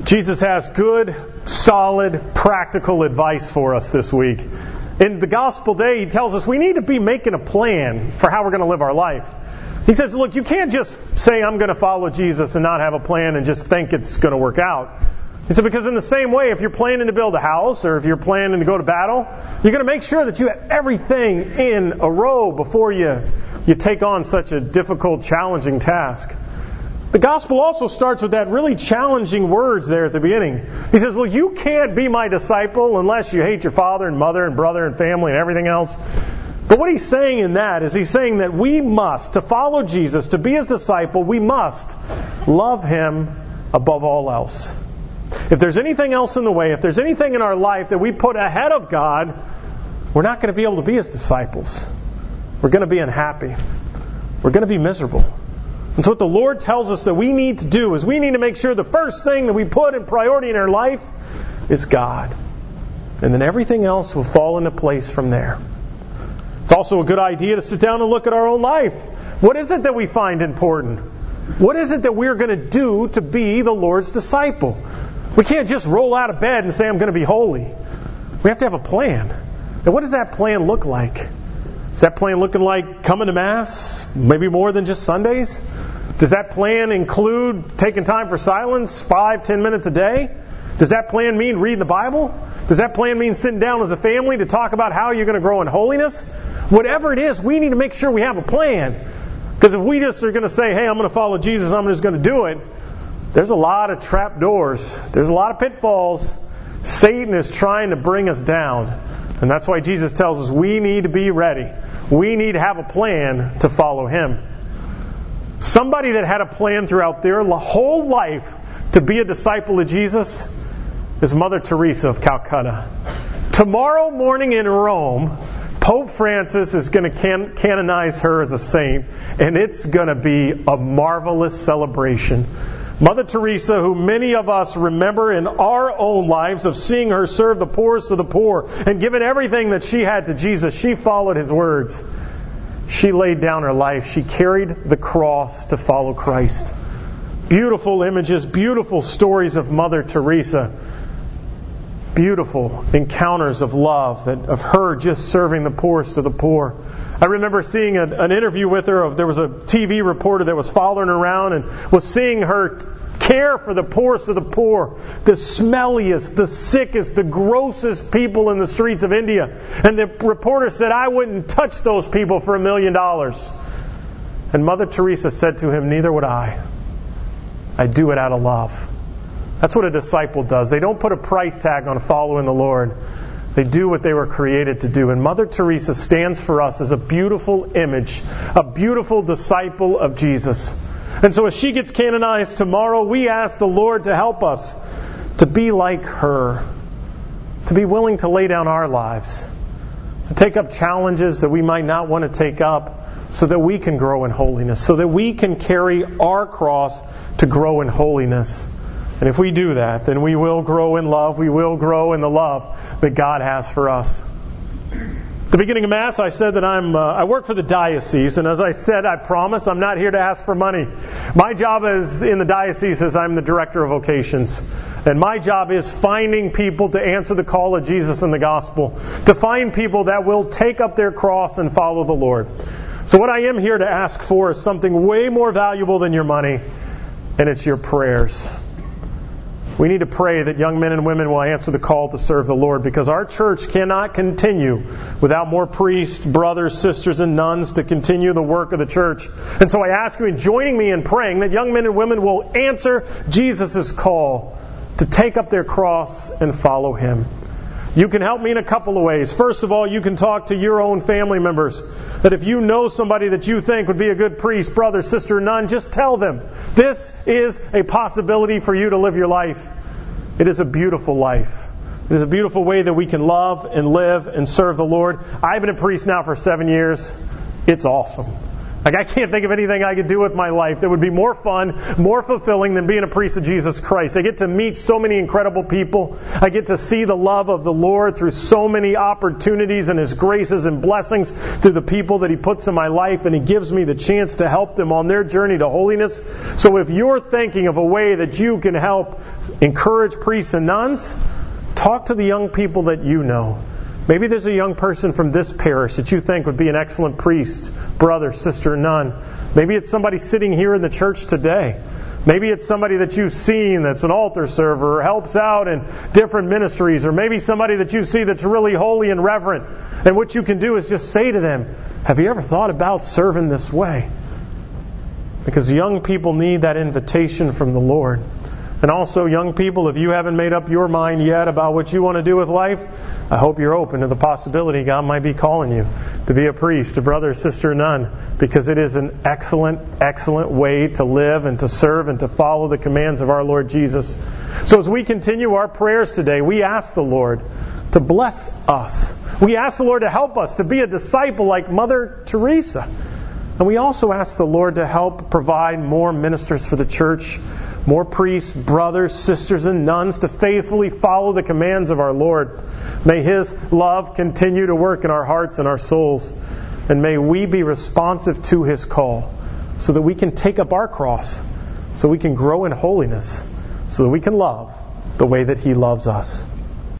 Jesus has good, solid, practical advice for us this week. In the Gospel Day, He tells us we need to be making a plan for how we're going to live our life. He says, look, you can't just say, I'm going to follow Jesus and not have a plan and just think it's going to work out. He said, because in the same way, if you're planning to build a house or if you're planning to go to battle, you're going to make sure that you have everything in a row before you take on such a difficult, challenging task. The gospel also starts with that really challenging words there at the beginning. He says, look, you can't be my disciple unless you hate your father and mother and brother and family and everything else. But what He's saying in that is He's saying that we must, to follow Jesus, to be His disciple, we must love Him above all else. If there's anything else in the way, if there's anything in our life that we put ahead of God, we're not going to be able to be His disciples. We're going to be unhappy. We're going to be miserable. And so what the Lord tells us that we need to do is we need to make sure the first thing that we put in priority in our life is God. And then everything else will fall into place from there. It's also a good idea to sit down and look at our own life. What is it that we find important? What is it that we're going to do to be the Lord's disciple? We can't just roll out of bed and say, I'm going to be holy. We have to have a plan. And what does that plan look like? Is that plan looking like coming to Mass? Maybe more than just Sundays? Does that plan include taking time for silence, 5-10 minutes a day? Does that plan mean reading the Bible? Does that plan mean sitting down as a family to talk about how you're going to grow in holiness? Whatever it is, we need to make sure we have a plan. Because if we just are going to say, hey, I'm going to follow Jesus, I'm just going to do it, there's a lot of trap doors. There's a lot of pitfalls. Satan is trying to bring us down. And that's why Jesus tells us we need to be ready. We need to have a plan to follow Him. Somebody that had a plan throughout their whole life to be a disciple of Jesus is Mother Teresa of Calcutta. Tomorrow morning in Rome, Pope Francis is going to canonize her as a saint, and it's going to be a marvelous celebration. Mother Teresa, who many of us remember in our own lives of seeing her serve the poorest of the poor and given everything that she had to Jesus, she followed His words. She laid down her life. She carried the cross to follow Christ. Beautiful images, beautiful stories of Mother Teresa. Beautiful encounters of love, of her just serving the poorest of the poor. I remember seeing an interview with her. There was a TV reporter that was following her around and was seeing her care for the poorest of the poor, the smelliest, the sickest, the grossest people in the streets of India. And the reporter said, I wouldn't touch those people for $1 million. And Mother Teresa said to him, neither would I. I do it out of love. That's what a disciple does. They don't put a price tag on following the Lord. They do what they were created to do. And Mother Teresa stands for us as a beautiful image, a beautiful disciple of Jesus. And so as she gets canonized tomorrow, we ask the Lord to help us to be like her, to be willing to lay down our lives, to take up challenges that we might not want to take up so that we can grow in holiness, so that we can carry our cross to grow in holiness. And if we do that, then we will grow in love. We will grow in the love that God has for us. At the beginning of Mass, I said that I work for the diocese, and as I said, I promise I'm not here to ask for money. My job is in the diocese is I'm the director of vocations, and my job is finding people to answer the call of Jesus in the gospel, to find people that will take up their cross and follow the Lord. So what I am here to ask for is something way more valuable than your money, and it's your prayers. We need to pray that young men and women will answer the call to serve the Lord, because our church cannot continue without more priests, brothers, sisters, and nuns to continue the work of the church. And so I ask you in joining me in praying that young men and women will answer Jesus' call to take up their cross and follow Him. You can help me in a couple of ways. First of all, you can talk to your own family members. That if you know somebody that you think would be a good priest, brother, sister, nun, just tell them. This is a possibility for you to live your life. It is a beautiful life. It is a beautiful way that we can love and live and serve the Lord. I've been a priest now for 7 years. It's awesome. Like, I can't think of anything I could do with my life that would be more fun, more fulfilling than being a priest of Jesus Christ. I get to meet so many incredible people. I get to see the love of the Lord through so many opportunities and His graces and blessings through the people that He puts in my life, and He gives me the chance to help them on their journey to holiness. So if you're thinking of a way that you can help encourage priests and nuns, talk to the young people that you know. Maybe there's a young person from this parish that you think would be an excellent priest, brother, sister, nun. Maybe it's somebody sitting here in the church today. Maybe it's somebody that you've seen that's an altar server or helps out in different ministries. Or maybe somebody that you see that's really holy and reverent. And what you can do is just say to them, have you ever thought about serving this way? Because young people need that invitation from the Lord. And also, young people, if you haven't made up your mind yet about what you want to do with life, I hope you're open to the possibility God might be calling you to be a priest, a brother, sister, nun, because it is an excellent, excellent way to live and to serve and to follow the commands of our Lord Jesus. So as we continue our prayers today, we ask the Lord to bless us. We ask the Lord to help us to be a disciple like Mother Teresa. And we also ask the Lord to help provide more ministers for the church, more priests, brothers, sisters, and nuns to faithfully follow the commands of our Lord. May His love continue to work in our hearts and our souls. And may we be responsive to His call so that we can take up our cross, so we can grow in holiness, so that we can love the way that He loves us.